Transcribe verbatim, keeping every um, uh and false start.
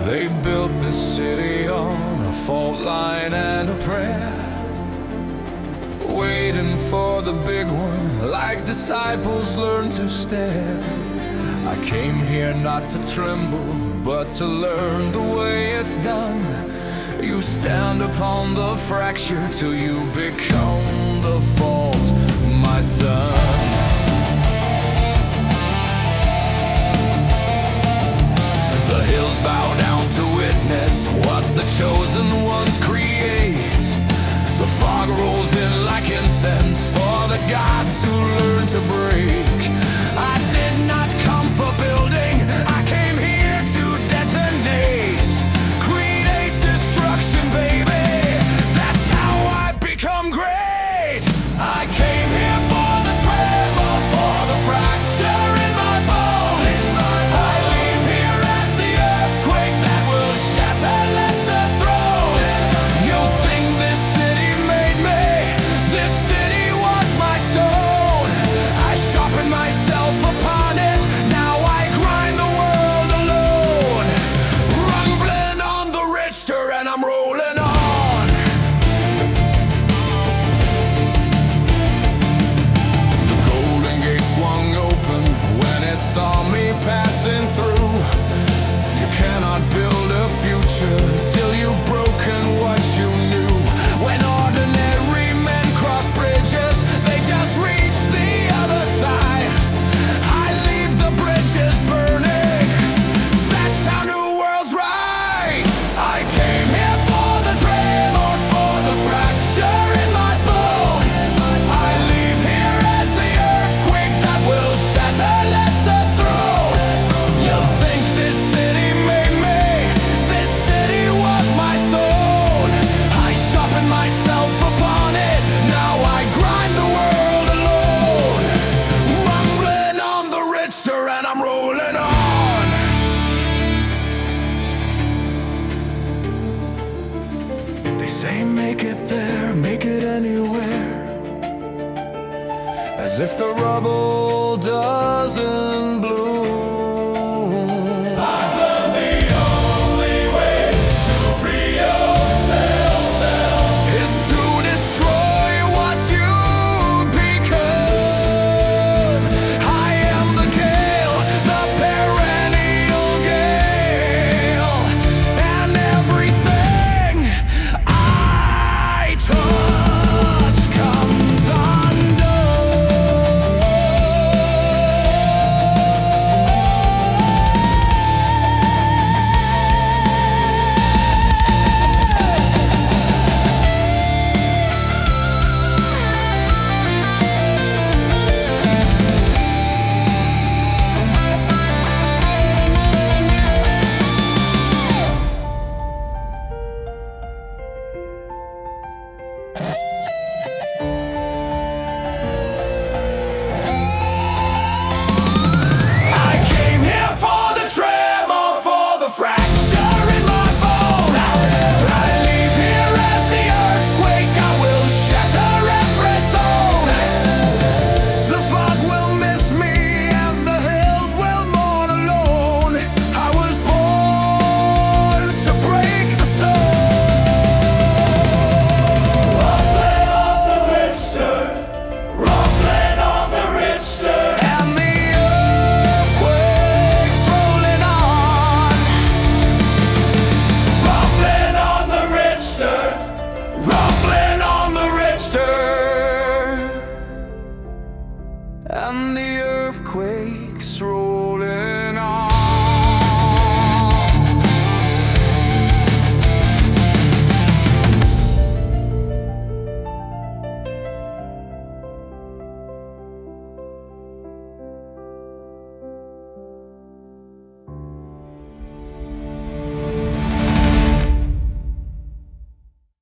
They built this city on a fault line and a prayer, waiting for the big one, like disciples learn to stare. I came here not to tremble, but to learn the way it's done. You stand upon the fracture till you become the fault, my son. The hills bow down to witness what the chosen ones create. The fog rolls in like incense for the gods who learn to break. I did not come for building, I came here to detonate. Create destruction, baby, that's how I become great. I came here for the tremor, for the fracture in my bones. I leave here as the earthquake that will shatter lesser thrones. You think this city made me? This city was my stone. I sharpened myself upon it, now I grind the world alone. Rumbling on the Richter and I'm rolling on. The Golden Gate swung open when it saw me passing through. You cannot build a future till you've broken what you knew. When ordinary men cross bridges, they just reach the other side. I leave the bridges burning, that's how new worlds rise. I came here for the tremor, for the fracture in my bones. I leave here as the earthquake that will shatter lesser thrones. You think this city made me? This city was my stone. I sharpened myself upon it, now I grind the world alone. Rumbling on the Richter and I'm rolling on. They say make it there, make it anywhere, as if the rubble doesn't bloom.